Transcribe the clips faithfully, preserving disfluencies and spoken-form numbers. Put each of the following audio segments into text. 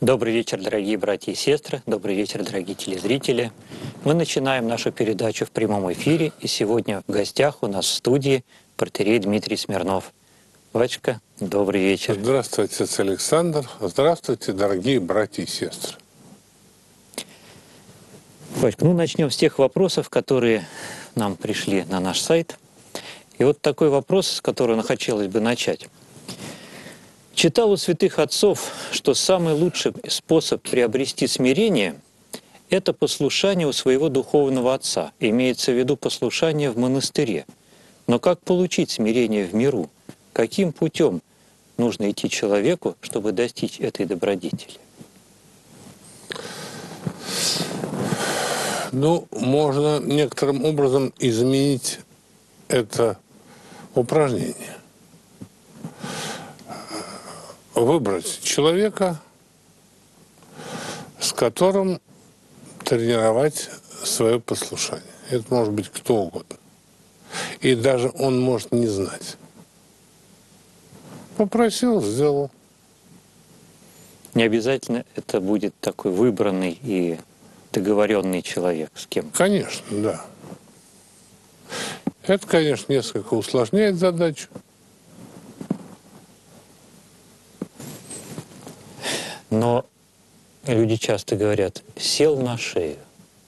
Добрый вечер, дорогие братья и сестры, добрый вечер, дорогие телезрители. Мы начинаем нашу передачу в прямом эфире, и сегодня в гостях у нас в студии протоиерей Дмитрий Смирнов. Батюшка, добрый вечер. Здравствуйте, отец Александр. Здравствуйте, дорогие братья и сестры. Батюшка, ну начнем с тех вопросов, которые нам пришли на наш сайт. И вот такой вопрос, с которого хотелось бы начать. Читал у святых отцов, что самый лучший способ приобрести смирение – это послушание у своего духовного отца, имеется в виду послушание в монастыре. Но как получить смирение в миру? Каким путем нужно идти человеку, чтобы достичь этой добродетели? Ну, можно некоторым образом изменить это упражнение. Выбрать человека, с которым тренировать свое послушание. Это может быть кто угодно. И даже он может не знать. Попросил, сделал. Не обязательно это будет такой выбранный и договоренный человек с кем. Конечно, да. Это, конечно, несколько усложняет задачу. Но люди часто говорят, сел на шею.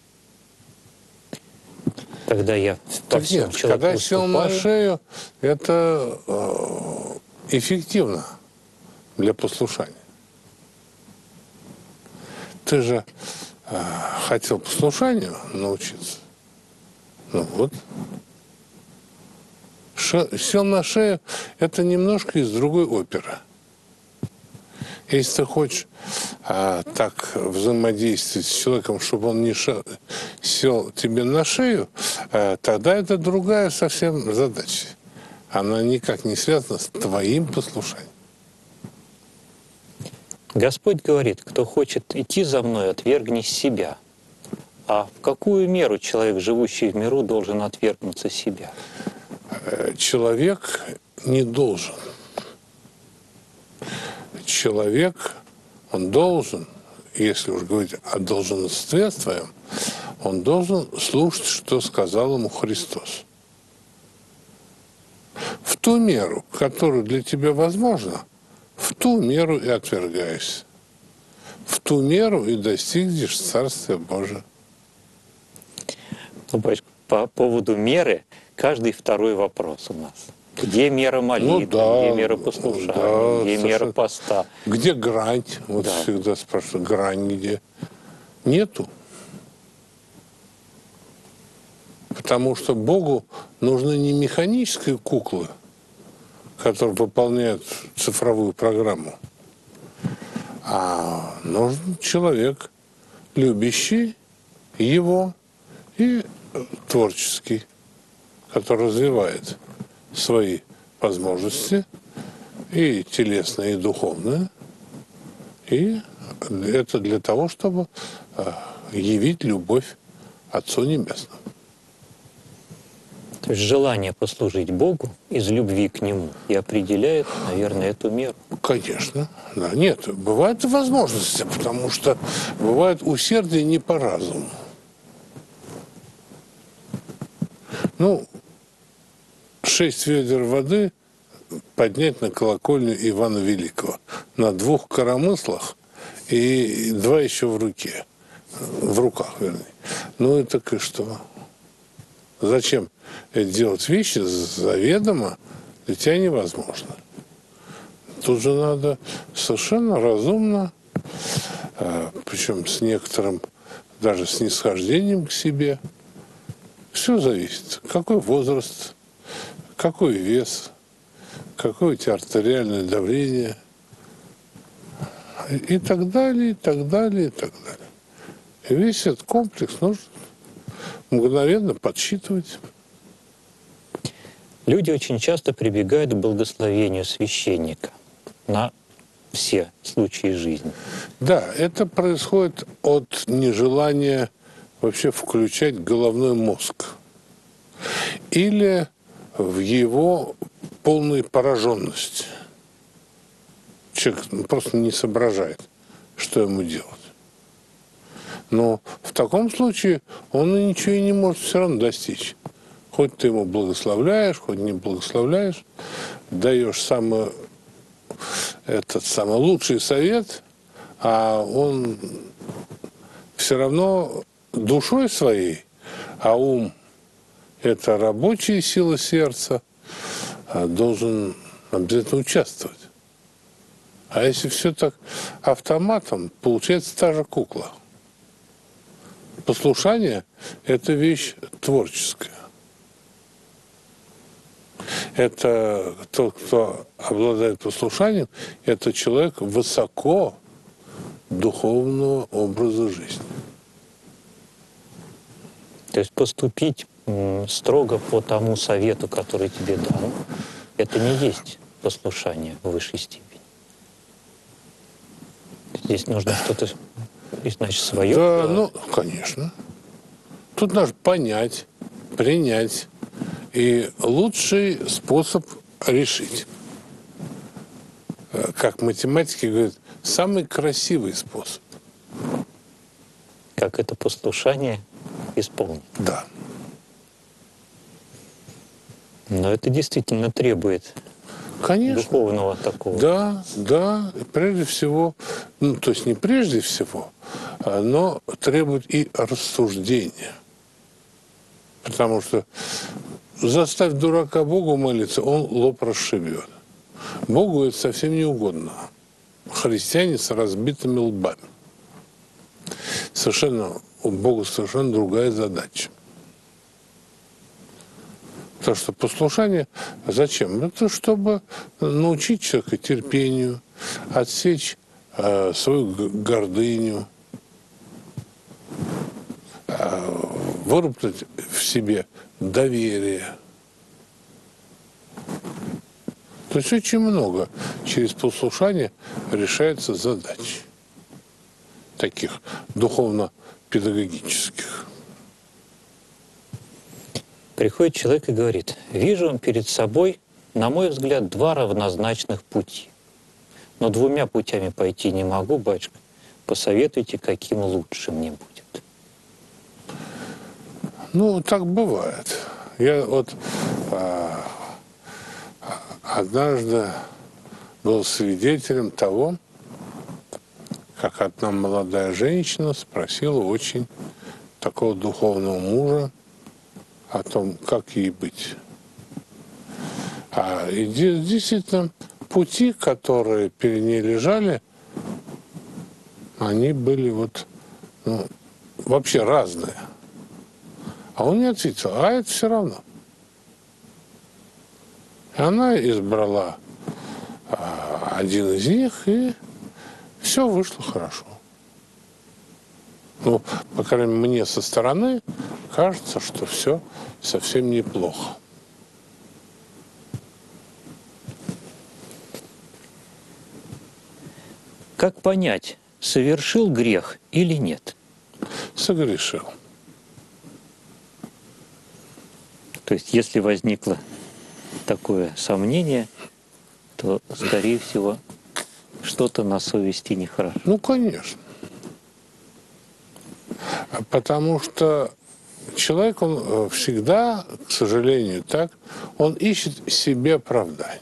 Когда я по всем Нет, когда выступаю, сел на шею, это э, эффективно для послушания. Ты же э, хотел послушанию научиться. Ну вот. Ше, сел на шею – это немножко из другой оперы. Если ты хочешь а, так взаимодействовать с человеком, чтобы он не ша... сел тебе на шею, а, тогда это другая совсем задача. Она никак не связана с твоим послушанием. Господь говорит, кто хочет идти за мной, отвергни себя. А в какую меру человек, живущий в миру, должен отвергнуться себя? Человек не должен. Человек, он должен, если уж говорить о долженстве своем, он должен слушать, что сказал ему Христос. В ту меру, которую для тебя возможно, в ту меру и отвергаешься. В ту меру и достигнешь Царствия Божия. Ну, по поводу меры, каждый второй вопрос у нас. Где мера молитвы, ну, да, где мера послушания, да, где мера поста? Где грань? Вот да. всегда спрашивают, грань где? Нету. Потому что Богу нужны не механические куклы, которые выполняют цифровую программу, а нужен человек, любящий его и творческий, который развивает свои возможности, и телесные, и духовные. И это для того, чтобы явить любовь Отцу Небесному. То есть желание послужить Богу из любви к Нему и определяет, наверное, эту меру. Конечно. Да. Нет, бывают возможности, потому что бывает усердие не по разуму. Ну, шесть ведер воды поднять на колокольню Ивана Великого. На двух коромыслах и два еще в руке. В руках, вернее. Ну, это и что? Зачем делать вещи заведомо для тебя невозможно? Тут же надо совершенно разумно, причем с некоторым даже снисхождением к себе. Все зависит. Какой возраст, какой вес, какое у тебя артериальное давление и так далее, и так далее, и так далее. И весь этот комплекс нужно мгновенно подсчитывать. Люди очень часто прибегают к благословению священника на все случаи жизни. Да, это происходит от нежелания вообще включать головной мозг. Или в его полной пораженности. Человек просто не соображает. что ему делать. Но в таком случае он и ничего и не может все равно достичь. Хоть ты ему благословляешь, хоть не благословляешь, даешь самый, этот самый лучший совет, а он все равно душой своей, а ум – это рабочая сила сердца, должен обязательно участвовать. А если все так автоматом, получается та же кукла. Послушание – это вещь творческая. Это тот, кто обладает послушанием, это человек высоко духовного образа жизни. То есть поступить строго по тому совету, который тебе дан, это не есть послушание в высшей степени. Здесь нужно что-то, значит, свое. Да, ну, конечно. Тут надо понять, принять. И лучший способ решить. Как математики говорят, самый красивый способ. Как это послушание исполнить. Да. Но это действительно требует Конечно. Духовного такого. Да, да, прежде всего, ну, то есть не прежде всего, но требует и рассуждения. Потому что заставь дурака Богу молиться, он лоб расшибет. Богу это совсем не угодно. Христиане с разбитыми лбами. Совершенно, у Бога совершенно другая задача. Потому что послушание зачем? Это чтобы научить человека терпению, отсечь э, свою гордыню, э, выработать в себе доверие. То есть очень много через послушание решается задач таких духовно-педагогических. Приходит человек и говорит: вижу перед собой, на мой взгляд, два равнозначных пути. Но двумя путями пойти не могу, батюшка. Посоветуйте, каким лучше мне будет. Ну, так бывает. Я вот а, однажды был свидетелем того, как одна молодая женщина спросила очень такого духовного мужа о том, как ей быть. А и действительно, пути, которые перед ней лежали, они были вот, ну, вообще разные. А он не ответил, а это все равно. И она избрала а, один из них, и все вышло хорошо. Ну, по крайней мере, мне со стороны кажется, что все совсем неплохо. Как понять, совершил грех или нет? Согрешил. То есть, если возникло такое сомнение, то, скорее всего, что-то на совести нехорошо. Ну, конечно. Потому что человек, он всегда, к сожалению, так, он ищет себе оправдание.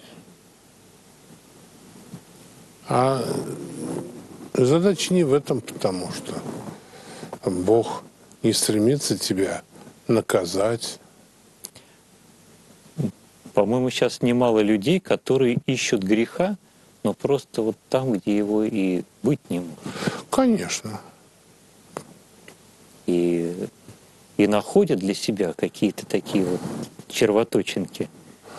А задача не в этом, потому что Бог не стремится тебя наказать. По-моему, сейчас немало людей, которые ищут греха, но просто вот там, где его и быть не может. Конечно. И, и находят для себя какие-то такие вот червоточинки.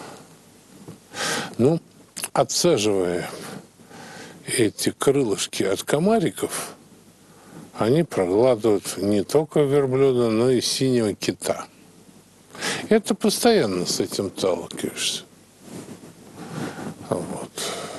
Ну, отсаживая эти крылышки от комариков, они проглатывают не только верблюда, но и синего кита. Это постоянно с этим сталкиваешься. Вот.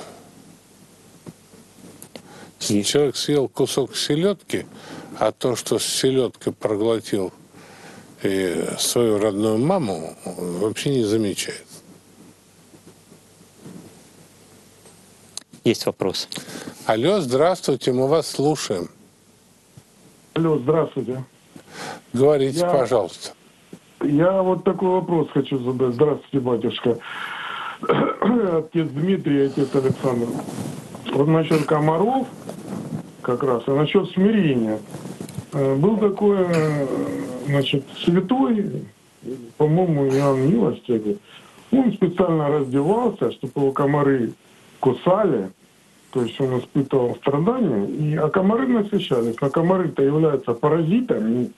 И... Человек съел кусок селедки, а то, что с селедкой проглотил и свою родную маму, вообще не замечает. Есть вопрос. Алло, здравствуйте, мы вас слушаем. Алло, здравствуйте. Говорите, Я- пожалуйста. Я вот такой вопрос хочу задать. Здравствуйте, батюшка. Отец Дмитрий, отец Александр. Вот насчет комаров, как раз, и насчет смирения. Э, Был такой, э, значит, святой, по-моему, Иоанн Милостивый. Он специально раздевался, чтобы его комары кусали. То есть он испытывал страдания, и, а комары насыщались. Но комары-то являются паразитами.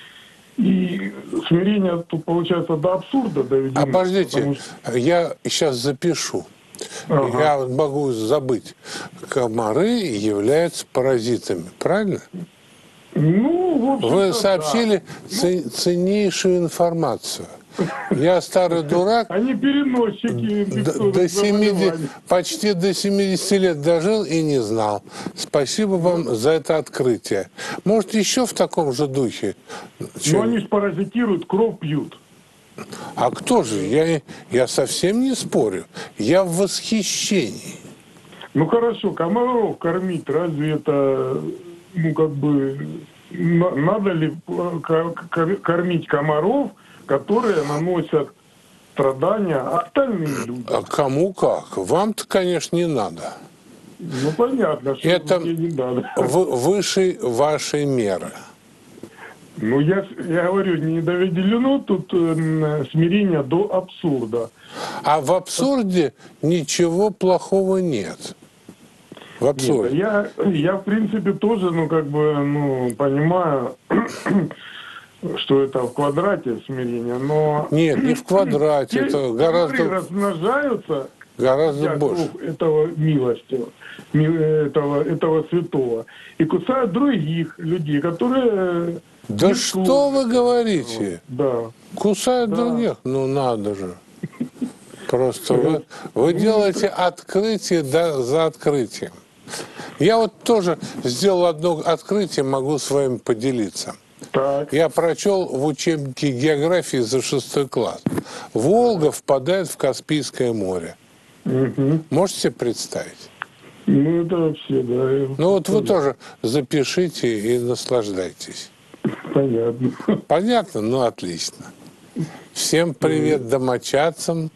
И смирение тут, получается, до абсурда доведено. Обождите, потому что- я сейчас запишу. Ага. Я вот могу забыть. Комары являются паразитами, правильно? Ну, в общем-то, Вы да. сообщили ц- ценнейшую информацию. Я старый дурак, Они переносчики Д- инфекционных до семидесяти, заболеваний. почти до семидесяти лет дожил и не знал. Спасибо вам за это открытие. Может, еще в таком же духе? Чё? Но они же паразитируют, кровь пьют. А кто же? Я, я совсем не спорю. Я в восхищении. Ну хорошо, комаров кормить, разве это, ну как бы, на- надо ли э, ко- ко- кормить комаров, которые наносят страдания остальным людям? А кому как? Вам-то, конечно, не надо. Ну понятно, что Это мне не надо. в- выше вашей меры. Ну я, я говорю, не доведено тут э, смирение до абсурда. А в абсурде ничего плохого нет. В Нет, абсурде. я, я, в принципе, тоже, ну, как бы, ну, понимаю, что это в квадрате смирение, но... Нет, не в квадрате, те, это которые гораздо, размножаются гораздо для больше. круг этого милостивого, ми- этого, этого святого, и кусают других людей, которые... Да не что служат. вы говорите? Да. Кусают Да. других? Ну надо же. Просто вы, вы делаете открытие да, за открытием. Я вот тоже сделал одно открытие, могу с вами поделиться. Так. Я прочел в учебнике географии за шестой класс. Волга впадает в Каспийское море. Мгм. Можете себе представить? Ну, это вообще, да. Ну вот вы тоже запишите и наслаждайтесь. Понятно. Понятно? Ну отлично. Всем привет домочадцам.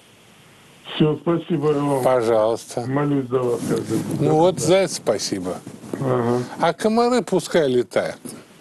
Все, спасибо вам. Пожалуйста. Молюсь за вас каждый день. Ну вот за это спасибо. Ага. А комары пускай летают.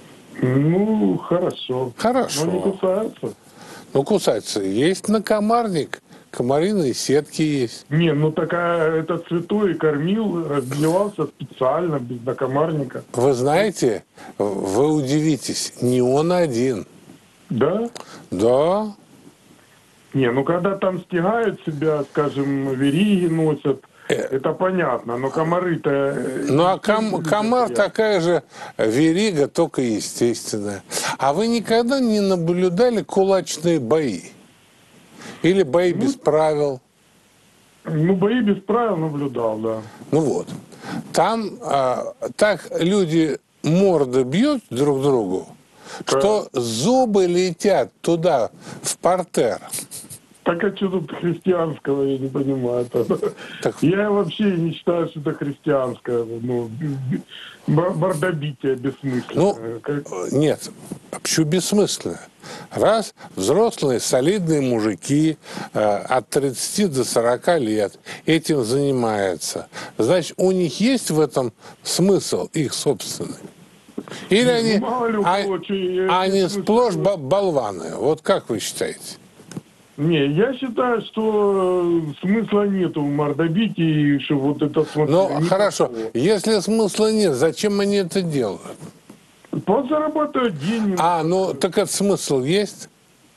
Ну, хорошо. Хорошо. Но не кусаются. Ну кусаются. Есть накомарник, комариные сетки есть. Не, ну такая, этот святой кормил, разливался специально, без накомарника. Вы знаете, вы удивитесь, не он один. Да? Да, Не, ну когда там стягают себя, скажем, вериги носят, это понятно, но комары-то... э, ну а не ком- любят комар я. такая же верига, только естественная. А вы никогда не наблюдали кулачные бои? Или бои без правил? Ну, бои без правил наблюдал, да. Ну вот. Там а, так люди морды бьют друг другу, что зубы летят туда, в партер. Так а что тут христианского, я не понимаю. Так- Я вообще не считаю, что это христианское. Ну, б- мордобитие бессмысленное. Ну, Как- нет, почему бессмысленно? Раз взрослые солидные мужики э, от тридцати до сорока лет этим занимаются, значит, у них есть в этом смысл их собственный? Или они, мало ли у а- кого, чё, я- а они я- сплошь ба- болваны? Вот как вы считаете? Не, я считаю, что э, смысла нету в мордобитии, что вот это смысл. Ну, никакого. хорошо, если смысла нет, зачем они это делают? Подзарабатывать деньги. А, ну, так этот смысл есть?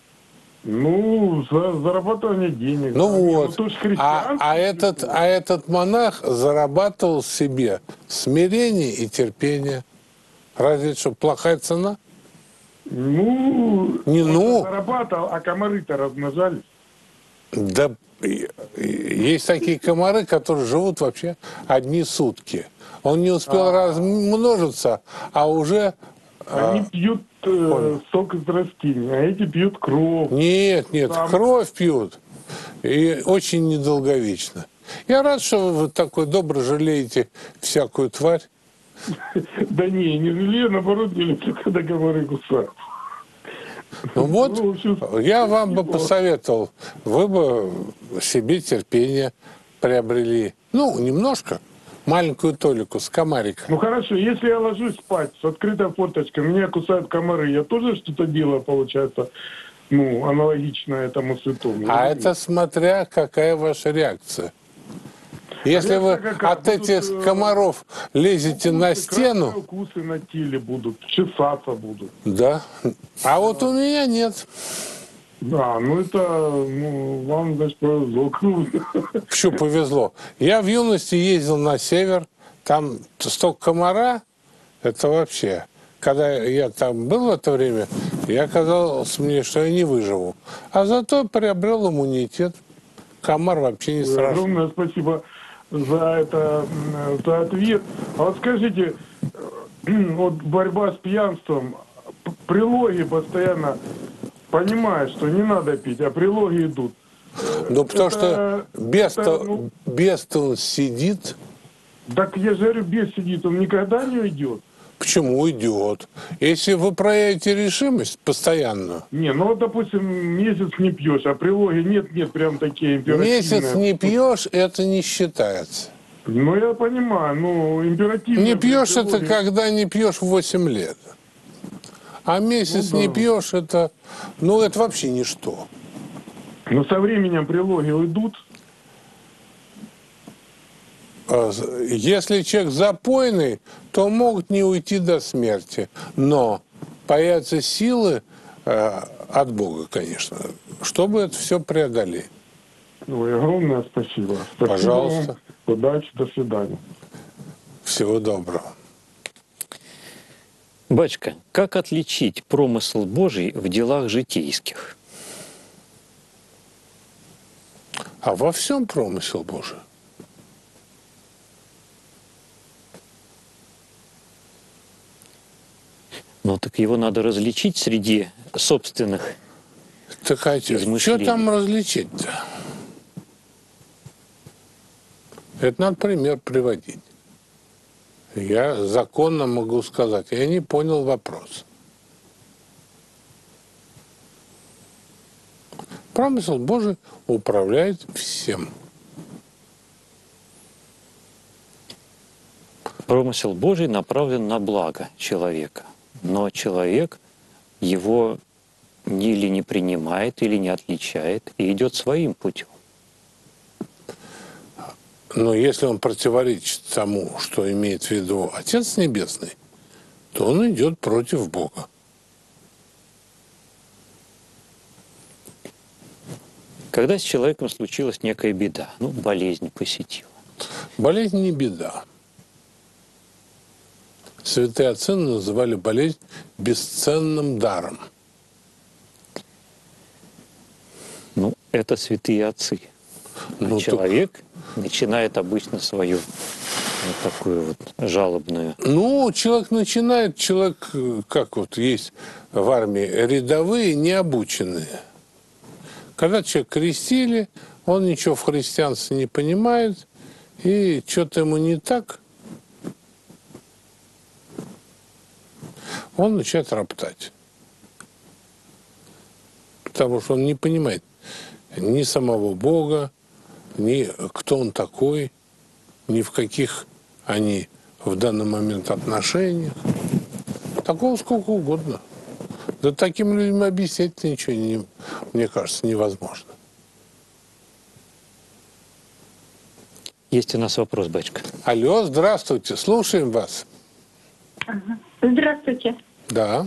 Ну, за зарабатывание денег. Ну да. Не, вот, то есть а, христианство, а, этот, а этот монах зарабатывал себе смирение и терпение. Разве это что, плохая цена? Ну, Не он ну. зарабатывал, а комары-то размножались. Да и- и- есть такие комары, которые живут вообще одни сутки. Он не успел размножиться, а уже... Они пьют э, сок из растений, а эти пьют кровь. Нет, нет, Там- кровь пьют. И очень недолговечно. Я рад, что вы такой добро жалеете всякую тварь. Да не, не жалею, наоборот, не люблю, когда комары кусают. Ну вот, Ну, в общем, я вам бы неплохо. посоветовал, вы бы себе терпение приобрели. Ну, немножко, маленькую толику с комарика. Ну хорошо, если я ложусь спать с открытой форточкой, меня кусают комары, я тоже что-то делаю, получается, ну, аналогично этому святому. А Или это нет? смотря какая ваша реакция. Если вы Реакция какая? от Будут, этих э, комаров лезете на Укусы, красные стену, укусы на теле будут, чесаться будут. да. А вот у меня нет. Да, ну это, ну, вам, значит, повезло. Почему повезло? Я в юности ездил на север, там столько комара, это вообще. Когда я там был в это время, я казалось мне, что я не выживу. А зато приобрел иммунитет. Комар вообще не страшный. Огромное спасибо за это, м, за ответ. А вот скажите, вот борьба с пьянством, п- прилоги постоянно понимают, что не надо пить, а прилоги идут. Ну, потому Это- что без-то, это, ну- без-то он сидит. Так я же говорю, без сидит, он никогда не уйдет. Почему уйдет? Если вы проявите решимость постоянную, Не, ну вот, допустим, месяц не пьешь, а прилоги нет, нет, прям такие императивные. месяц не пьешь, это не считается. Ну, я понимаю, ну, императивные. Не пьешь это, прилоги. когда не пьешь восемь лет. А месяц Ну да. не пьешь, это, ну, это вообще ничто. Но со временем прилоги уйдут. А Если человек запойный, то могут не уйти до смерти. Но появятся силы э, от Бога, конечно, чтобы это все преодолеть. Ой, огромное спасибо. Спасибо Пожалуйста. вам. Удачи, до свидания. Всего доброго. Батюшка, как отличить промысл Божий в делах житейских? А во всем промысел Божий. Ну, так его надо различить среди собственных. Так а что Измышлений. там различить-то? Это надо пример приводить. Я законно могу сказать, я не понял вопрос. Промысел Божий управляет всем. Промысел Божий направлен на благо человека. Но человек его или не принимает, или не отличает, и идет своим путем. Но если он противоречит тому, что имеет в виду Отец Небесный, то он идет против Бога. Когда с человеком случилась некая беда, ну, болезнь посетила, Болезнь не беда. Святые отцы называли болезнь бесценным даром. ну, это святые отцы. А Ну, человек начинает обычно свою вот такую вот жалобную. Ну, человек начинает, человек, э, как вот есть в армии, рядовые, необученные. Когда человек крестили, он ничего в христианстве не понимает, и что-то ему не так, он начинает роптать. Потому что он не понимает ни самого Бога, ни кто он такой, ни в каких они в данный момент отношениях. Такого сколько угодно. Да таким людям объяснять ничего, не, мне кажется, невозможно. Есть у нас вопрос, батюшка. Алло, здравствуйте, слушаем вас. Здравствуйте. Да.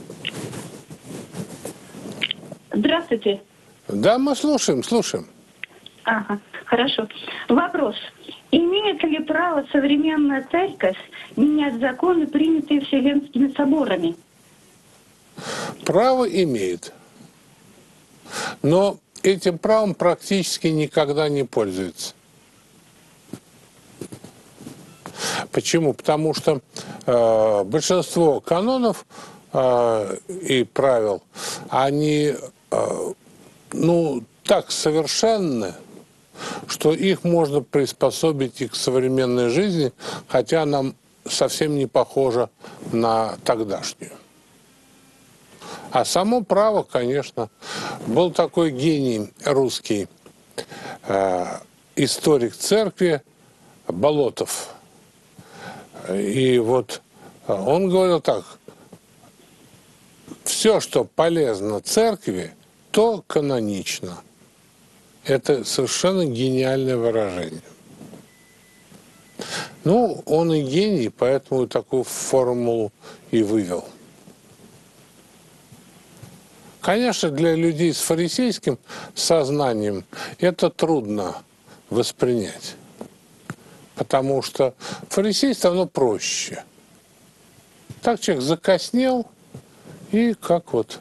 Здравствуйте. Да, мы слушаем, слушаем. Ага, хорошо. Вопрос. Имеет ли право современная церковь менять законы, принятые Вселенскими соборами? Право имеет. Но этим правом практически никогда не пользуется. Почему? Потому что э, большинство канонов э, и правил, они э, ну, так совершенны, что их можно приспособить и к современной жизни, хотя она совсем не похожа на тогдашнюю. А само право, конечно, был такой гений русский, э, историк церкви Болотов. И вот он говорил так: все, что полезно церкви, то канонично. Это совершенно гениальное выражение. Ну, он и гений, поэтому такую формулу и вывел. Конечно, для людей с фарисейским сознанием это трудно воспринять, потому что фарисейство, оно проще. Так человек закоснел, и как вот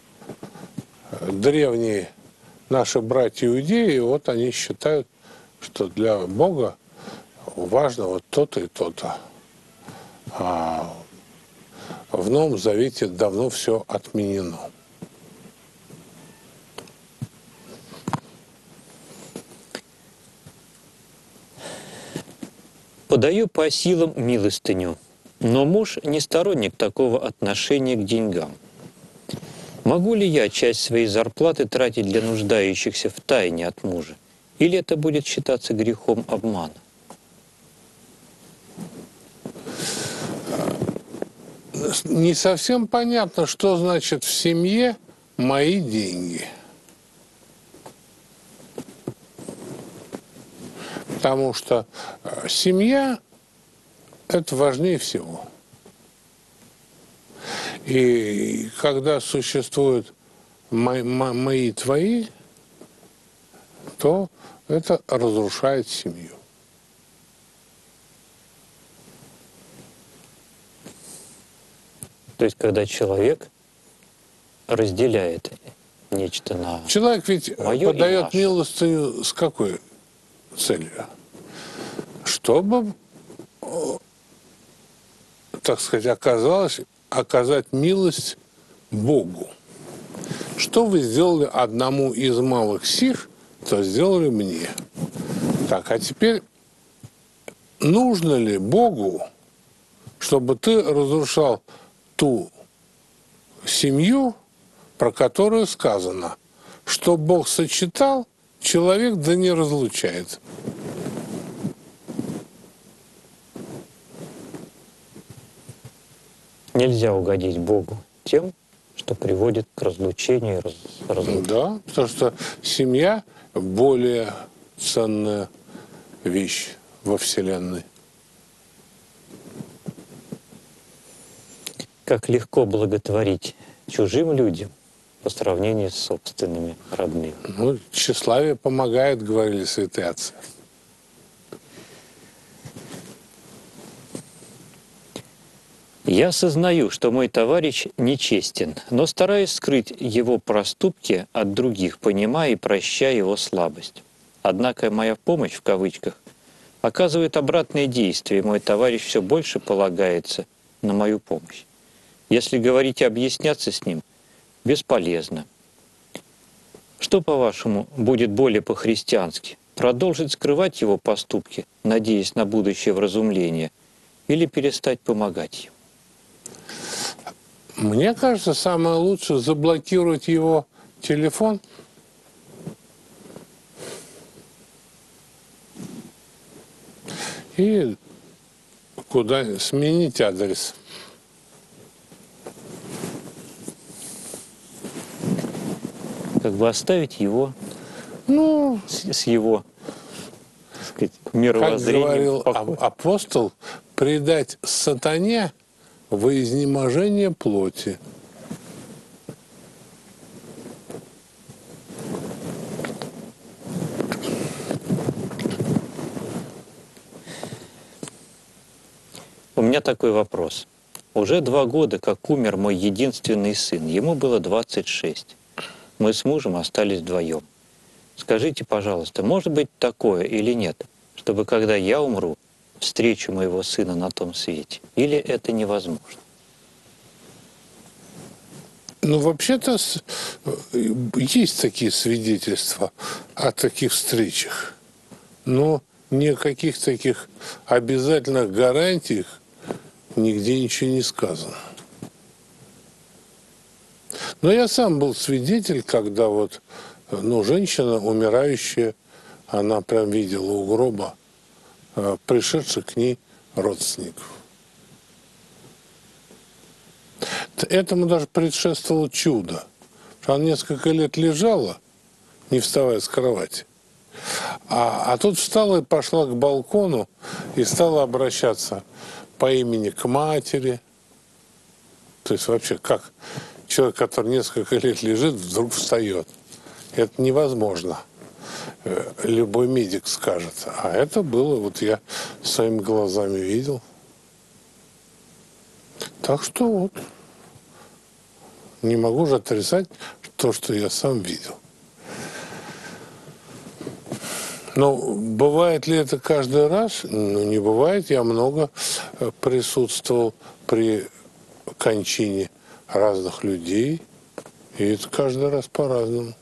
древние наши братья-иудеи, вот они считают, что для Бога важно вот то-то и то-то. А в Новом Завете давно все отменено. Подаю по силам милостыню, но муж не сторонник такого отношения к деньгам. Могу ли я часть своей зарплаты тратить для нуждающихся в тайне от мужа? Или это будет считаться грехом обмана? Не совсем понятно, что значит в семье мои деньги. Потому что семья – это важнее всего. И когда существуют мои, мои твои, то это разрушает семью. То есть, когда человек разделяет нечто на Человек ведь моё подает и милостыню с какой целью? Чтобы, так сказать, оказалось, оказать милость Богу. Что вы сделали одному из малых сих, то сделали мне. Так, а теперь нужно ли Богу, чтобы ты разрушал ту семью, про которую сказано, что Бог сочетал, человек да не разлучает? Нельзя угодить Богу тем, что приводит к разлучению и раз, разлучению. Да, потому что семья более ценная вещь во Вселенной. Как легко благотворить чужим людям по сравнению с собственными родными. Ну, тщеславие помогает, говорили святые отцы. Я осознаю, что мой товарищ нечестен, но стараюсь скрыть его проступки от других, понимая и прощая его слабость. Однако моя помощь, в кавычках, оказывает обратное действие, и мой товарищ все больше полагается на мою помощь. Если говорить и объясняться с ним, бесполезно. Что, по-вашему, будет более по-христиански? Продолжить скрывать его поступки, надеясь на будущее вразумление, или перестать помогать ему? Мне кажется, самое лучшее заблокировать его телефон. И куда сменить адрес. Как бы оставить его Ну, с, с его, так сказать, как мировоззрением. говорил в покое. а- апостол, предать сатане во изнеможение плоти. У меня такой вопрос. Уже два года, как умер мой единственный сын. Ему было двадцать шесть. Мы с мужем остались вдвоем. Скажите, пожалуйста, может быть такое или нет, чтобы когда я умру, встречу моего сына на том свете? Или это невозможно? Ну, вообще-то с- есть такие свидетельства о таких встречах. Но ни о каких таких обязательных гарантиях нигде ничего не сказано. Но я сам был свидетель, когда вот, ну, женщина умирающая, она прям видела у гроба э, пришедших к ней родственников. Этому даже предшествовало чудо. Она несколько лет лежала, не вставая с кровати. А, а тут встала и пошла к балкону и стала обращаться по имени к матери. То есть вообще как человек, который несколько лет лежит, вдруг встает. Это невозможно. Любой медик скажет. А это было, вот я своими глазами видел. Так что вот, не могу же отрицать то, что я сам видел. Но бывает ли это каждый раз? Ну, не бывает. Я много присутствовал при кончине разных людей. И это каждый раз по-разному.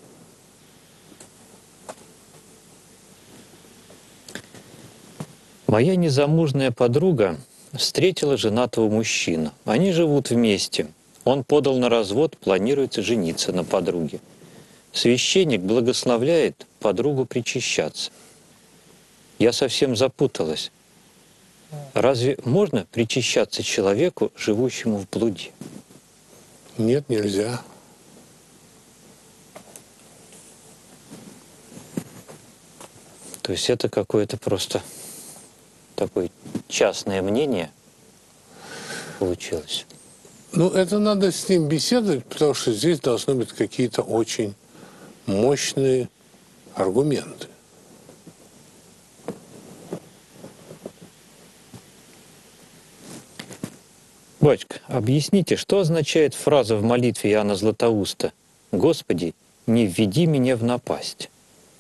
Моя незамужняя подруга встретила женатого мужчину. Они живут вместе. Он подал на развод, планируется жениться на подруге. Священник благословляет подругу причащаться. Я совсем запуталась. Разве можно причащаться человеку, живущему в блуде? Нет, нельзя. То есть это какое-то просто такое частное мнение получилось. Ну, это надо с ним беседовать, потому что здесь должны быть какие-то очень мощные аргументы. Батюшка, объясните, что означает фраза в молитве Иоанна Златоуста «Господи, не введи меня в напасть»?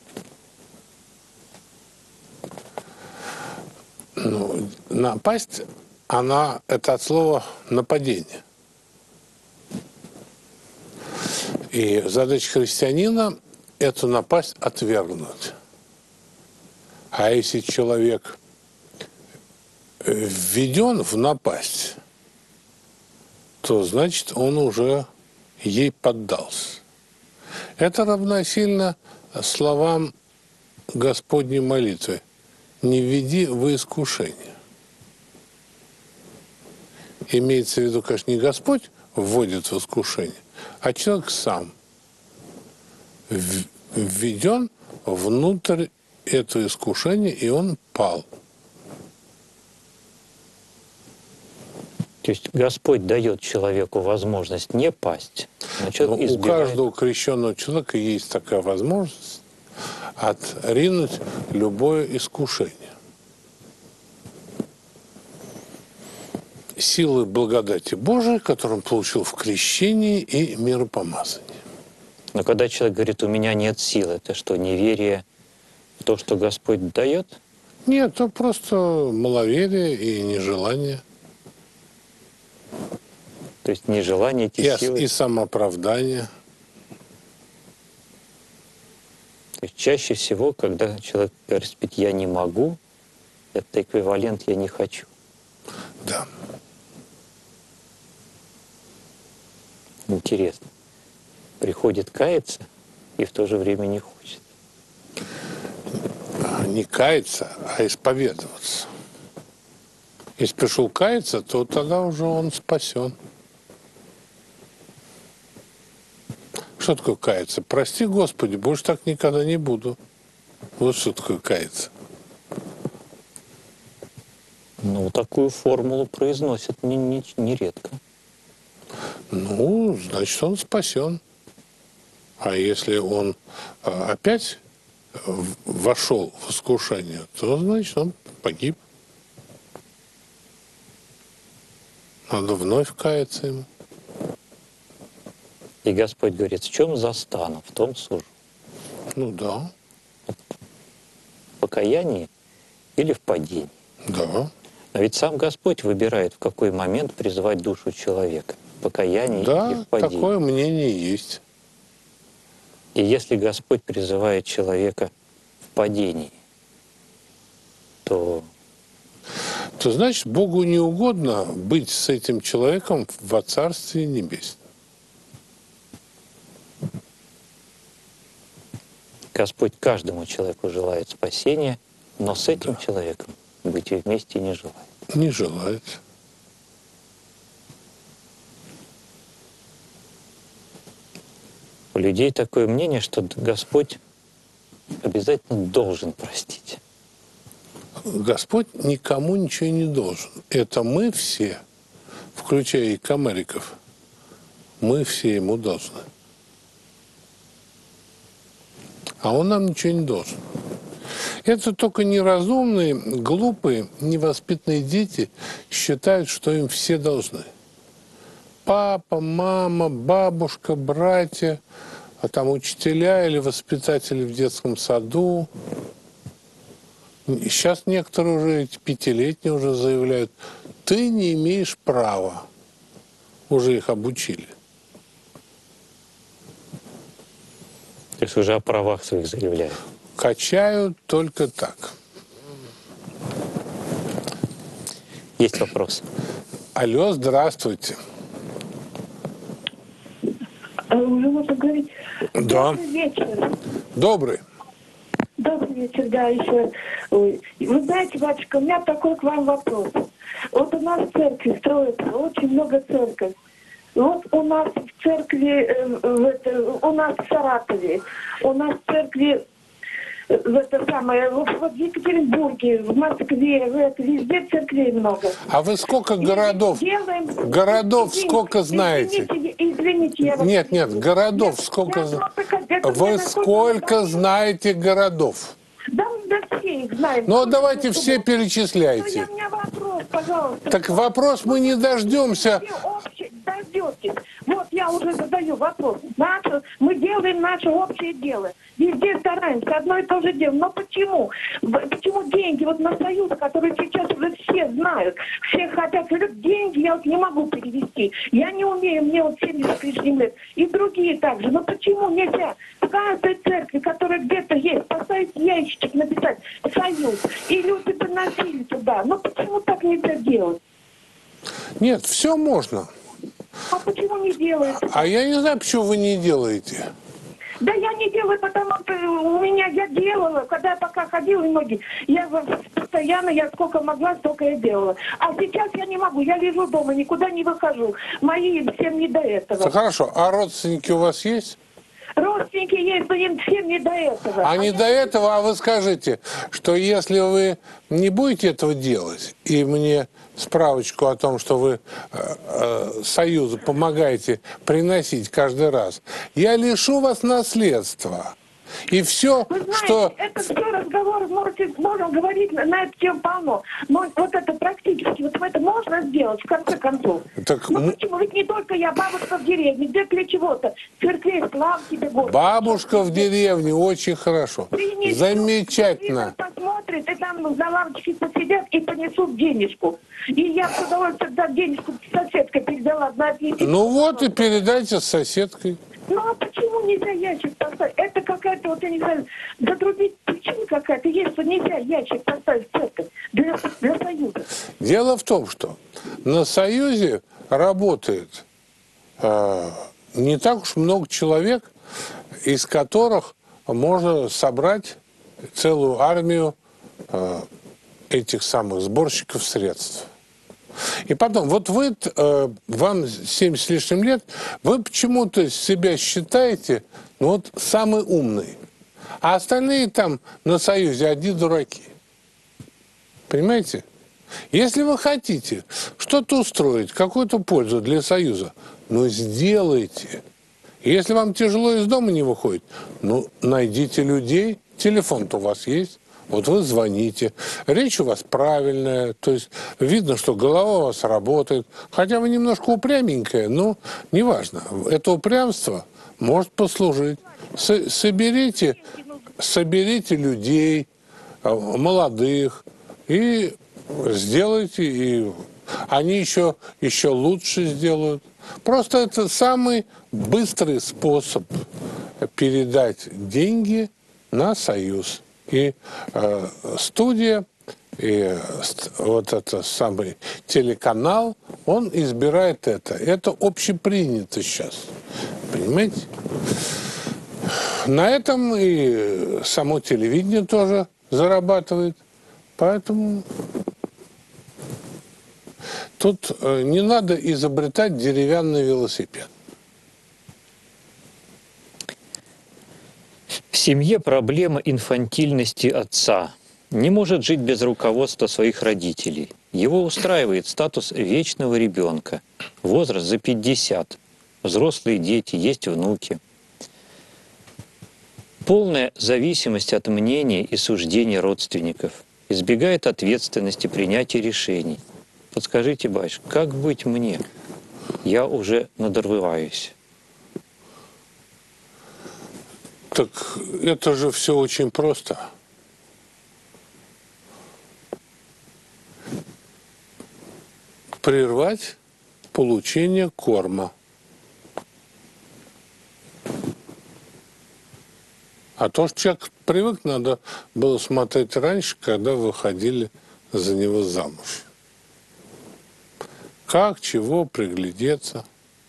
Ну, напасть, она, это от слова нападение. И задача христианина – эту напасть отвергнуть. А если человек введен в напасть, то значит он уже ей поддался. Это равносильно словам Господней молитвы: «Не введи во искушение». Имеется в виду, конечно, не Господь вводит в искушение, а человек сам введен внутрь этого искушения, и он пал. То есть Господь дает человеку возможность не пасть, но человек Но у избирает... каждого крещенного человека есть такая возможность отринуть любое искушение. Силы благодати Божией, которую он получил в крещении и миропомазании. Но когда человек говорит, у меня нет сил, это что, неверие в то, что Господь дает? Нет, это просто маловерие и нежелание. То есть нежелание эти И, силы? и самооправдание. То есть чаще всего, когда человек говорит, я не могу, это эквивалент я не хочу. Да. Интересно. Приходит каяться и в то же время не хочет. Не каяться, а исповедоваться. Если пришел каяться, то тогда уже он спасен. Что такое каяться? Прости, Господи, больше так никогда не буду. Вот что такое каяться. Ну, такую формулу произносят нередко. Не, не, не редко. Ну, значит, он спасен. А если он а, опять вошел в искушение, то, значит, он погиб. Надо вновь каяться ему. И Господь говорит, в чем застану, в том сужу. Ну да. В покаянии или в падении. Да. А ведь сам Господь выбирает, в какой момент призвать душу человека. В покаянии Да, или в падении. такое мнение есть. И если Господь призывает человека в падении, то... То значит, Богу не угодно быть с этим человеком во Царстве Небесном. Господь каждому человеку желает спасения, но с этим да. человеком быть вместе не желает. Не желает. У людей такое мнение, что Господь обязательно должен простить. Господь никому ничего не должен. Это мы все, включая и комариков, мы все ему должны. А он нам ничего не должен. Это только неразумные, глупые, невоспитанные дети считают, что им все должны. Папа, мама, бабушка, братья, а там учителя или воспитатели в детском саду. Сейчас некоторые уже, пятилетние уже заявляют, ты не имеешь права. Уже их обучили. То есть уже о правах своих заявляют. Качают только так. Есть вопрос. Алло, здравствуйте. Уже можно говорить? Да. Добрый вечер. Добрый. Добрый вечер, да, еще. Ой. Вы знаете, батюшка, у меня такой к вам вопрос. Вот у нас в церкви строится очень много церковей. Вот у нас в церкви, э, в это, у нас в Саратове, у нас в церкви, э, в это самое, вот, вот в Екатеринбурге, в Москве, в это, везде церквей много. А вы сколько городов, делаем... городов извините, сколько знаете? Извините, извините, я вас... Нет, нет, городов Нет, сколько... я... Вы сколько знаете городов? Да, да все их знаем. Ну, давайте все перечисляйте. Ну, у меня вопрос, пожалуйста. Так вопрос мы не дождемся. Дождетесь. Вот я уже задаю вопрос. Наше, мы делаем наше общее дело. Везде стараемся, одно и то же дело. Но почему? Почему деньги вот на Союз, которые сейчас уже все знают, все хотят, говорят, деньги я вот не могу перевести. Я не умею, мне вот семьдесят с лишним лет. И другие также. Но почему нельзя в каждой церкви, которая где-то есть, поставить ящичек, написать «Союз», и люди приносили туда? Но почему так нельзя делать? Нет, все можно. А почему не делаете? А я не знаю, почему вы не делаете. Да я не делаю, потому что у меня я делала, когда я пока ходила многие, я постоянно, я сколько могла, столько я делала. А сейчас я не могу, я лежу дома, никуда не выхожу. Мои всем не до этого. Хорошо, а родственники у вас есть? Родственники есть, но им всем не до этого. А, а не до этого, а вы скажите, что если вы не будете этого делать, и мне справочку о том, что вы э, э, Союзу помогаете приносить каждый раз, я лишу вас наследства. И все, вы знаете, что... это все разговор, можете, можем говорить на, на эту тему полно. Но вот это практически, вот это можно сделать, в конце концов. Так, ну м... почему? Ведь не только я, бабушка в деревне, где для чего-то. Церквей, слава тебе, Господи. Бабушка в деревне, очень хорошо. Принесут, замечательно. Посмотрит, и там на лавочке посидят и понесут денежку. И я с удовольствием тогда денежку соседка передала. Ну вот и передайте с соседкой. Ну а почему нельзя ящик поставить? Это какая-то, вот я не знаю, затруднить причина какая-то есть, что нельзя ящик поставить в церковь для, для Союза. Дело в том, что на Союзе работает э, не так уж много человек, из которых можно собрать целую армию э, этих самых сборщиков средств. И потом, вот вы, э, вам семьдесят с лишним лет, вы почему-то себя считаете, ну вот, самый умный. А остальные там на Союзе одни дураки. Понимаете? Если вы хотите что-то устроить, какую-то пользу для Союза, ну сделайте. Если вам тяжело из дома не выходит, ну найдите людей, телефон-то у вас есть. Вот вы звоните, речь у вас правильная, то есть видно, что голова у вас работает, хотя вы немножко упряменькая, но неважно, это упрямство может послужить. С- соберите, соберите людей, молодых, и сделайте, и они еще, еще лучше сделают. Просто это самый быстрый способ передать деньги на Союз. И э, студия И вот это самый телеканал, он избирает это. Это общепринято сейчас. Понимаете? На этом и само телевидение тоже зарабатывает. Поэтому тут не надо изобретать деревянный велосипед. В семье проблема инфантильности отца. Не может жить без руководства своих родителей. Его устраивает статус вечного ребенка. Возраст за пятьдесят. Взрослые дети, есть внуки. Полная зависимость от мнений и суждений родственников. Избегает ответственности принятия решений. Подскажите, батюшка, как быть мне? Я уже надрываюсь. Так это же все очень просто. Прервать получение корма. А то, что человек привык, надо было смотреть раньше, когда выходили за него замуж. Как, чего, приглядеться.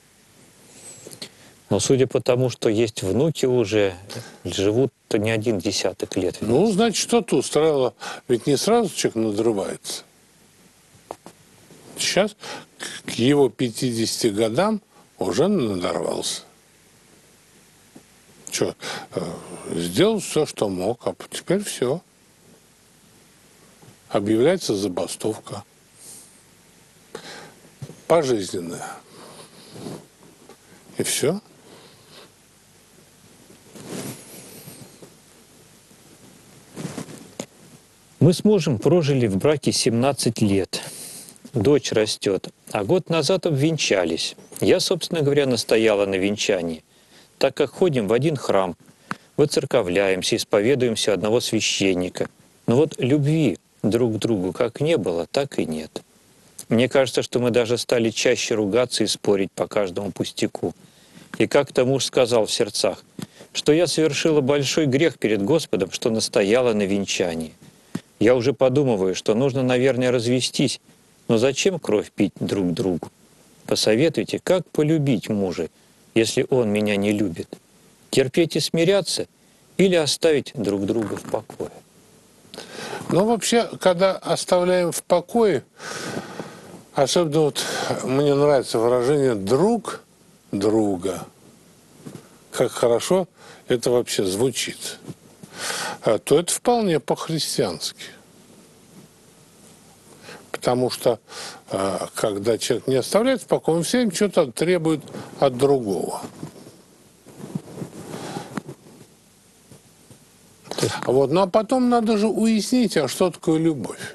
Но судя по тому, что есть внуки уже, живут-то не один десяток лет. Ну, значит, что-то устраивало. Ведь не сразу человек надрывается. Сейчас к его пятидесяти годам уже надорвался. Что, сделал все, что мог, а теперь все. Объявляется забастовка. Пожизненная. И все. Мы с мужем прожили в браке семнадцать лет. Дочь растет, а год назад обвенчались. Я, собственно говоря, настояла на венчании, так как ходим в один храм, выцерковляемся, исповедуемся одного священника. Но вот любви друг к другу как не было, так и нет. Мне кажется, что мы даже стали чаще ругаться и спорить по каждому пустяку. И как-то муж сказал в сердцах, что я совершила большой грех перед Господом, что настояла на венчании. Я уже подумываю, что нужно, наверное, развестись, но зачем кровь пить друг другу? Посоветуйте, как полюбить мужа, если он меня не любит? Терпеть и смиряться или оставить друг друга в покое? Ну, вообще, когда оставляем в покое, особенно вот мне нравится выражение «друг друга». Как хорошо это вообще звучит. То это вполне по-христиански. Потому что, когда человек не оставляет в покое, он все время что-то требует от другого. Вот. Ну, а потом надо же уяснить, а что такое любовь.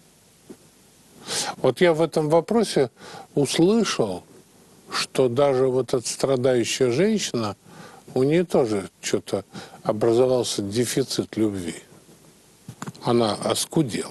Вот я в этом вопросе услышал, что даже вот эта страдающая женщина, у нее тоже что-то образовался дефицит любви. Она оскудела.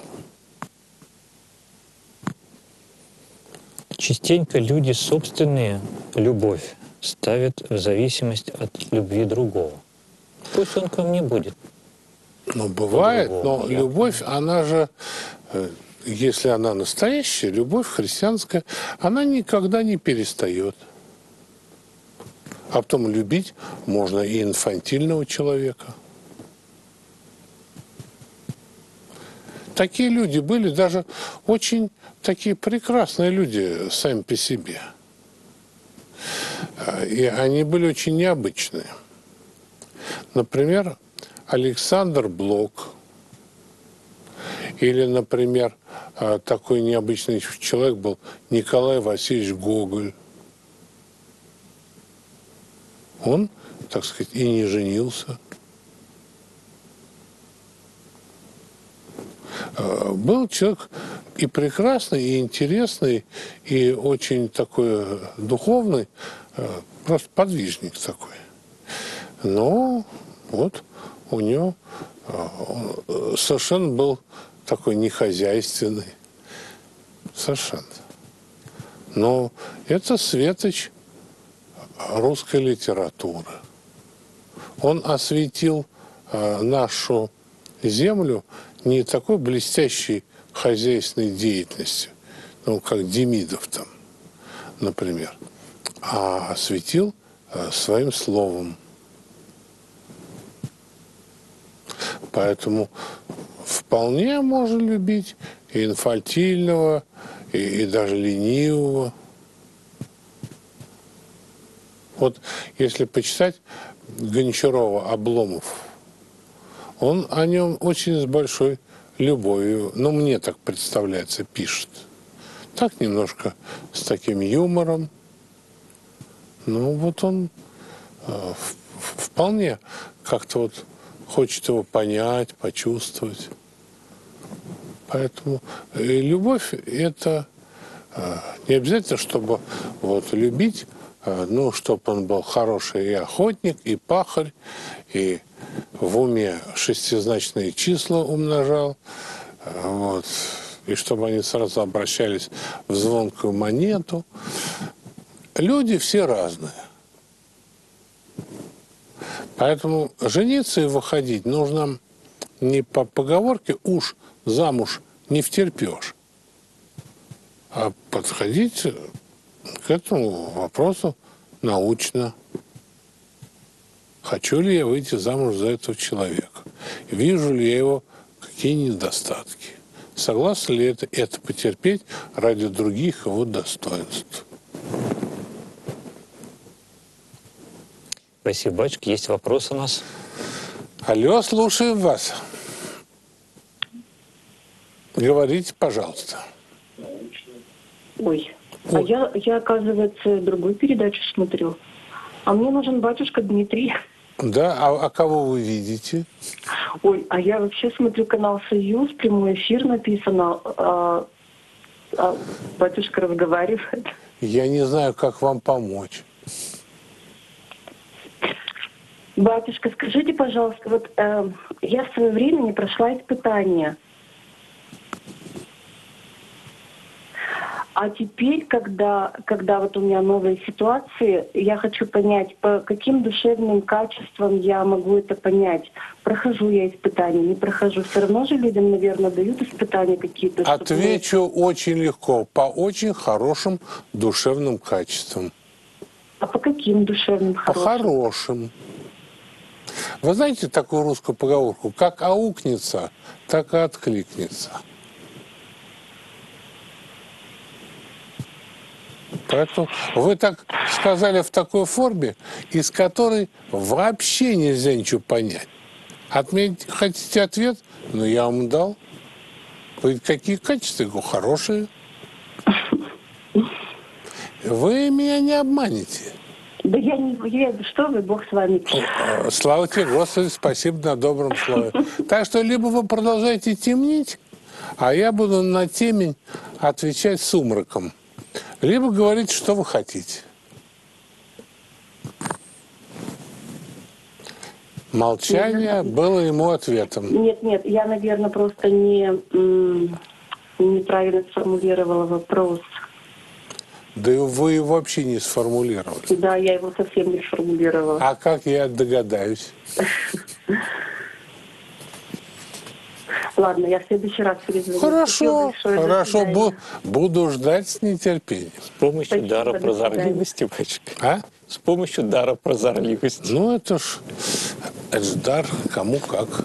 Частенько люди собственные любовь ставят в зависимость от любви другого. Пусть он ко мне будет. Ну, бывает, По-другому, но я любовь, она же, если она настоящая, любовь христианская, она никогда не перестает. А потом любить можно и инфантильного человека. Такие люди были, даже очень такие прекрасные люди сами по себе. И они были очень необычные. Например, Александр Блок. Или, например, такой необычный человек был Николай Васильевич Гоголь. Он, так сказать, и не женился. Был человек и прекрасный, и интересный, и очень такой духовный, просто подвижник такой. Но вот у него совершенно был такой нехозяйственный. Совершенно. Но это светоч русской литературы. Он осветил нашу землю не такой блестящей хозяйственной деятельностью, ну, как Демидов там, например, а осветил своим словом. Поэтому вполне можно любить и инфантильного, и, и даже ленивого. Вот если почитать Гончарова «Обломов», он о нем очень с большой любовью, ну, мне так представляется, пишет. Так немножко с таким юмором. Ну, вот он э, вполне как-то вот хочет его понять, почувствовать. Поэтому э, любовь – это э, не обязательно, чтобы вот любить, э, ну, чтобы он был хороший и охотник, и пахарь, и в уме шестизначные числа умножал, э, вот, и чтобы они сразу обращались в звонкую монету. Люди все разные. Поэтому жениться и выходить нужно не по поговорке «уж замуж не втерпешь», а подходить к этому вопросу научно. Хочу ли я выйти замуж за этого человека? Вижу ли я его какие недостатки? Согласен ли это, это потерпеть ради других его достоинств? Спасибо, батюшка. Есть вопрос у нас? Алло, слушаем вас. Говорите, пожалуйста. Ой, Ой. а я, я, оказывается, другую передачу смотрю. А мне нужен батюшка Дмитрий. Да, а, а кого вы видите? Ой, а я вообще смотрю канал «Союз», прямой эфир написано, а, а батюшка разговаривает. Я не знаю, как вам помочь. Батюшка, скажите, пожалуйста, вот э, я в свое время не прошла испытания. А теперь, когда, когда вот у меня новые ситуации, я хочу понять, по каким душевным качествам я могу это понять. Прохожу я испытания, не прохожу. Все равно же людям, наверное, дают испытания какие-то. Отвечу мы... очень легко. По очень хорошим душевным качествам. А по каким душевным хорошим? По хорошим. Вы знаете такую русскую поговорку? Как аукнется, так и откликнется. Поэтому вы так сказали в такой форме, из которой вообще нельзя ничего понять. Отметить хотите ответ? Ну, я вам дал. Вы какие качества? Я говорю, хорошие. Вы меня не обманете. Да я не... Я, что вы, Бог с вами. Слава тебе, Господи, спасибо на добром слове. Так что либо вы продолжаете темнить, а я буду на темень отвечать сумраком. Либо говорить, что вы хотите. Молчание нет, было ему ответом. Нет, нет, я, наверное, просто не, неправильно сформулировала вопрос. Да вы его вообще не сформулировали. Да, я его совсем не сформулировала. А как я догадаюсь? Ладно, я в следующий раз перезвоню. Хорошо, хорошо, бу- буду ждать с нетерпением. С помощью Спасибо, дара прозорливости, батюшка. А? С помощью дара прозорливости. Ну, это ж, это ж дар кому как.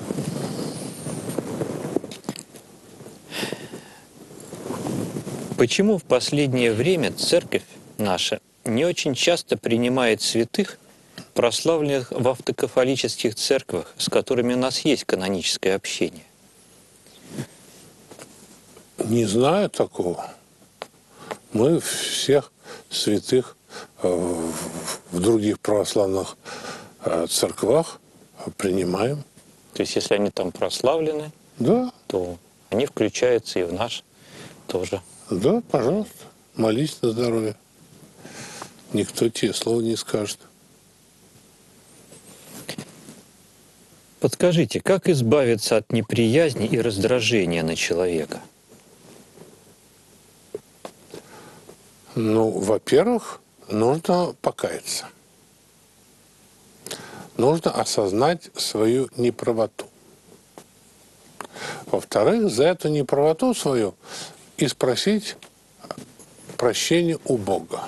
Почему в последнее время церковь наша не очень часто принимает святых, прославленных в автокефалических церквях, с которыми у нас есть каноническое общение? Не знаю такого. Мы всех святых в других православных церквах принимаем. То есть, если они там прославлены, да, то они включаются и в наш тоже. Да, пожалуйста, молись на здоровье. Никто тебе слова не скажет. Подскажите, как избавиться от неприязни и раздражения на человека? Ну, во-первых, нужно покаяться. Нужно осознать свою неправоту. Во-вторых, за эту неправоту свою и спросить прощения у Бога.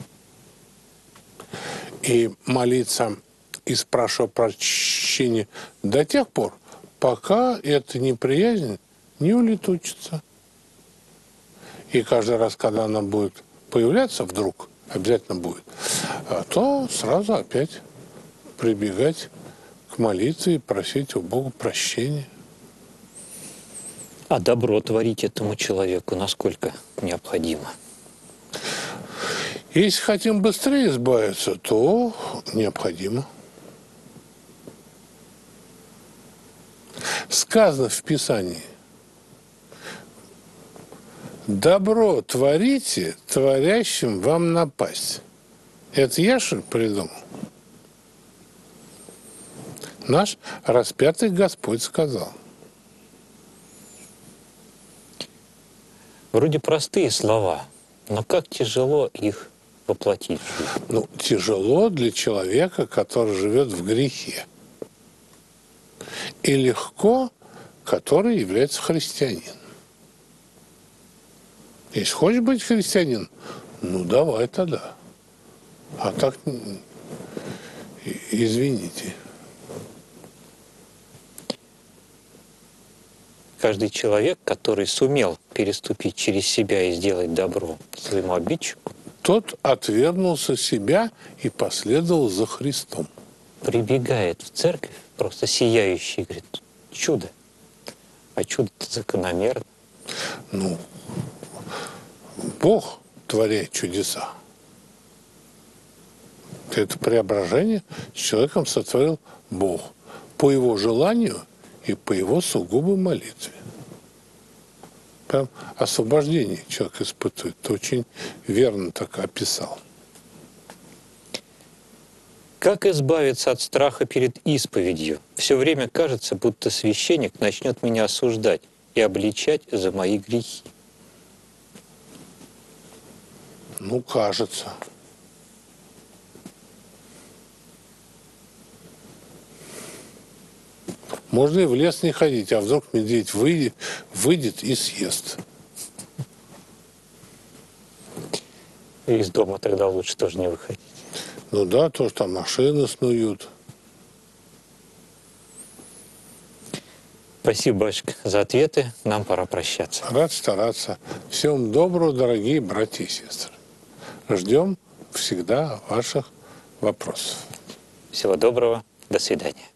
И молиться и спрашивать прощения до тех пор, пока эта неприязнь не улетучится. И каждый раз, когда она будет появляться вдруг, обязательно будет, то сразу опять прибегать к молитве и просить у Бога прощения. А добро творить этому человеку насколько необходимо? Если хотим быстрее избавиться, то необходимо. Сказано в Писании: добро творите, творящим вам напасть. Это я, что ли, придумал? Наш распятый Господь сказал. Вроде простые слова, но как тяжело их воплотить в жизнь. Ну, тяжело для человека, который живет в грехе. И легко, который является христианином. Если хочешь быть христианином, ну давай тогда. А так, извините. Каждый человек, который сумел переступить через себя и сделать добро своему обидчику, тот отвергнулся себя и последовал за Христом. Прибегает в церковь, просто сияющий, и говорит: чудо. А чудо-то закономерно. Ну, Бог творяет чудеса. Это преображение с человеком сотворил Бог по его желанию и по его сугубой молитве. Прям освобождение человек испытывает. Ты очень верно так описал. Как избавиться от страха перед исповедью? Все время кажется, будто священник начнет меня осуждать и обличать за мои грехи. Ну, кажется. Можно и в лес не ходить, а вдруг медведь выйдет, выйдет и съест. И из дома тогда лучше тоже не выходить. Ну да, тоже там машины снуют. Спасибо, батюшка, за ответы. Нам пора прощаться. Рад стараться. Всем доброго, дорогие братья и сестры. Ждем всегда ваших вопросов. Всего доброго. До свидания.